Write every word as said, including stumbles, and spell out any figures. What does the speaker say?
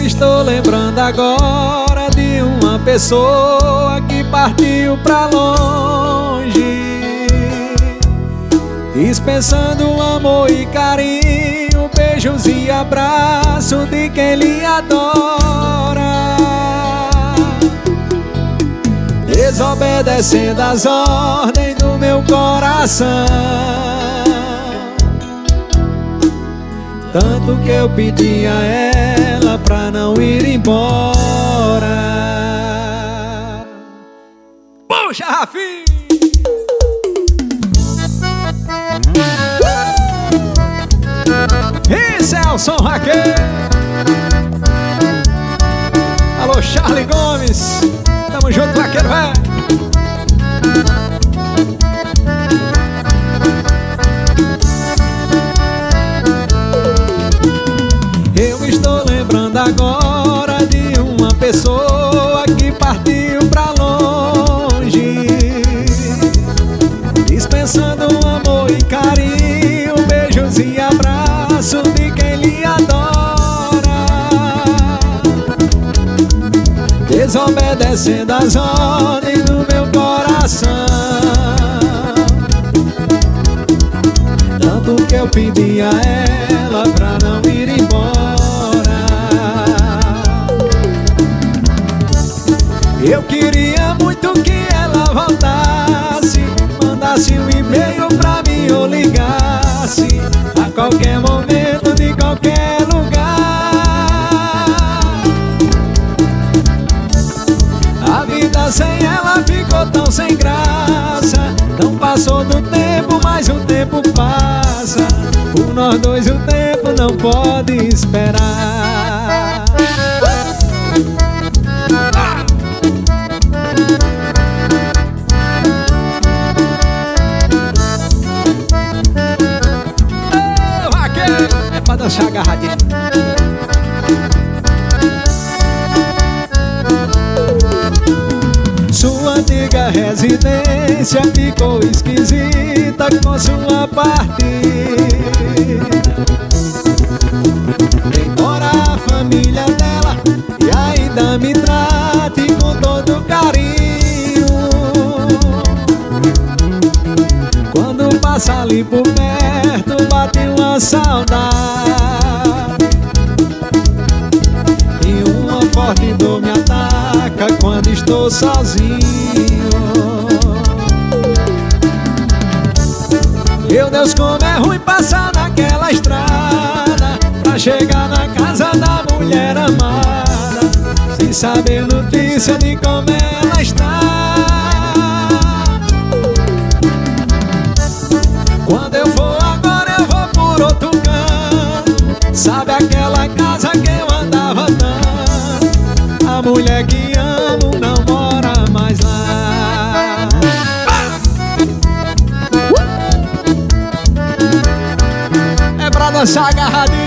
estou lembrando agora de uma pessoa que partiu pra longe, dispensando amor e carinho, beijos e abraço de quem lhe adora, desobedecendo as ordens do meu coração. Tanto que eu pedi a ela pra não ir embora. Puxa, Rafinha! E Celso Raquel. Alô, Charlie Gomes. Tamo junto, vaqueiro, velho. Eu estou lembrando agora de uma pessoa que partiu pra longe, dispensando amor e carinho, beijos e abraço de quem lhe adora, desobedecendo as ordens do meu coração. Tanto que eu pedi a ela pra não ir embora. Eu queria muito que ela voltasse, mandasse um e-mail pra mim ou ligasse a qualquer momento, de qualquer lugar. A vida sem ela ficou tão sem graça. Não passou do tempo, mas o tempo passa. Por nós dois o tempo não pode esperar. Ô, vaqueiro, é pra dançar agarradinho. Sua antiga residência ficou esquisita com sua partida. Embora a família dela e ainda me trate com todo carinho, quando passa ali por perto bate uma saudade, e uma forte dor me ataca quando estou sozinho. Meu Deus, como é ruim passar naquela estrada pra chegar na casa da mulher amada, sem saber notícia de como ela está. Quando eu for agora eu vou por outro canto, sabe aquela casa que eu andava tanto? A mulher que amo não mora mais lá. É pra dançar agarradinho.